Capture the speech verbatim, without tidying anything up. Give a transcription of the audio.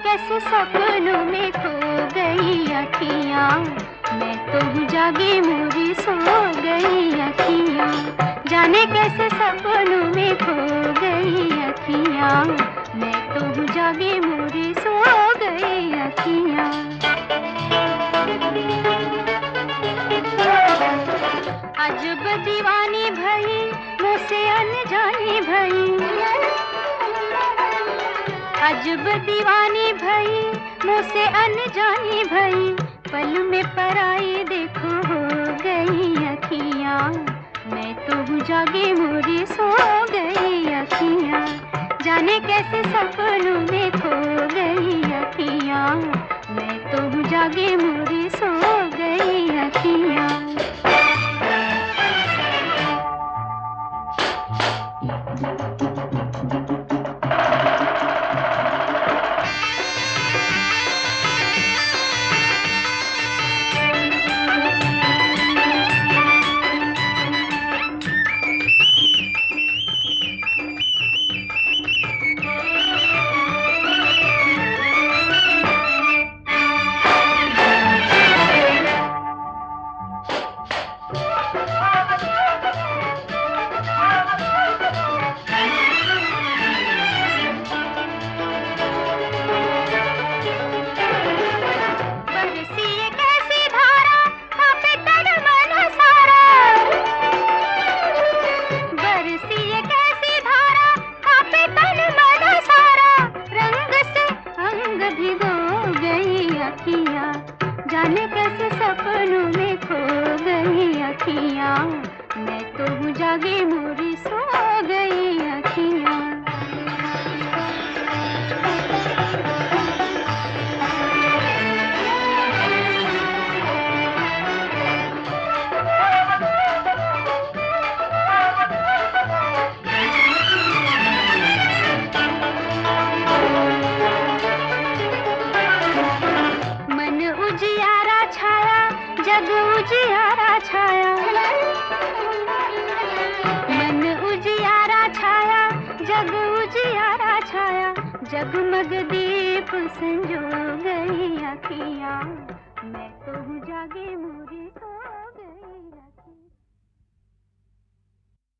कैसे सपनों में खो गई अखियाँ, मैं तो हूँ जागी मोरी सो गई अखियाँ। जाने कैसे सपनों में खो गई अखियाँ, मैं तो हूँ जागी मोरी सो गई अखियाँ। अजब दीवानी भई मुझसे अनजानी भई, अजब दीवानी भई मुझसे अनजानी भई, पल में पराई देखो हो गई अखियाँ, मैं तो हूँ जागी मोरी सो गई अखियाँ। जाने कैसे सपनों में खो गई अखियाँ, मैं तो हूँ जागी मोरी सो गई अखियाँ। जाने कैसे सपनों में खो गई अखियाँ, मैं तो हूँ जागी मोरी सो गई अखियाँ। मन उजियारा छाया, जग उजियारा छाया, मन उजियारा छाया, जग उजियारा छाया, जगमग दीप संजो गई अखियाँ, मैं तो हूँ जागी मोरी।